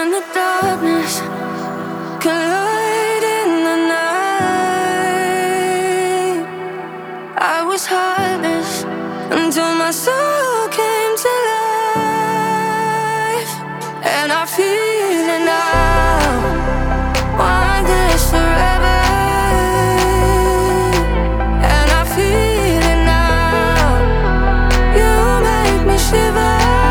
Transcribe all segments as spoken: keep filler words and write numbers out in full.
and the darkness collide in the night. I was heartless until my soul came to life, and I feel it now. Want this forever, and I feel it now. You make me shiver.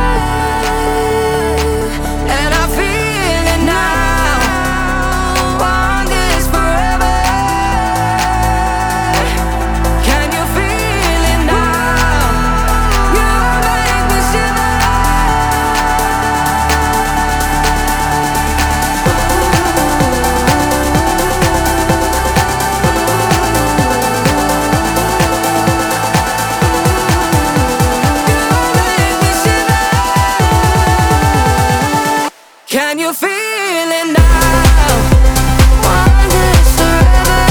Can you feel it now? Want this forever,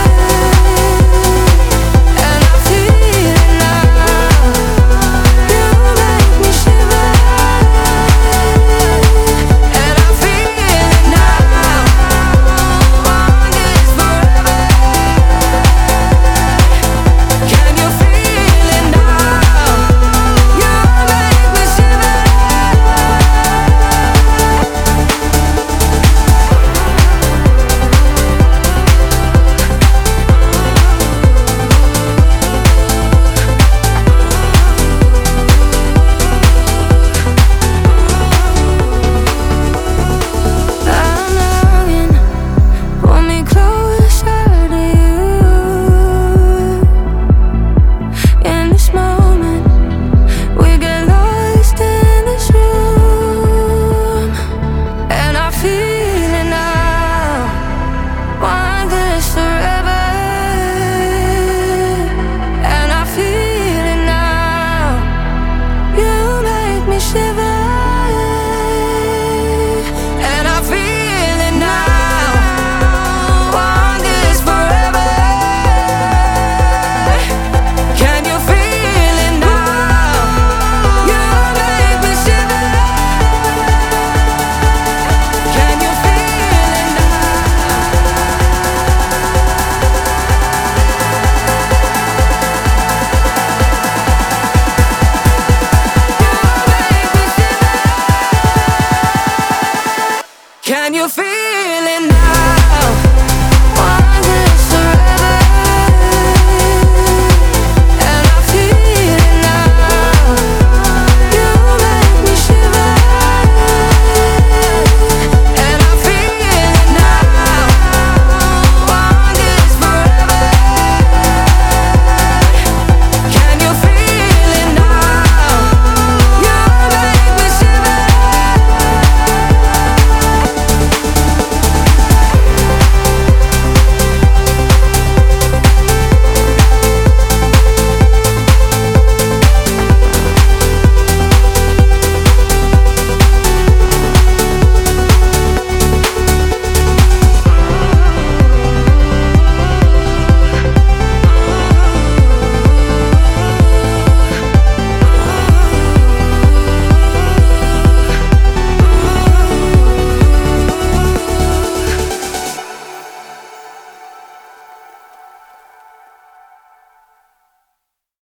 and I feel it now. You make me shiver, and I feel it now. Want this forever. Can you feel it now? You make me shiver. Can you feel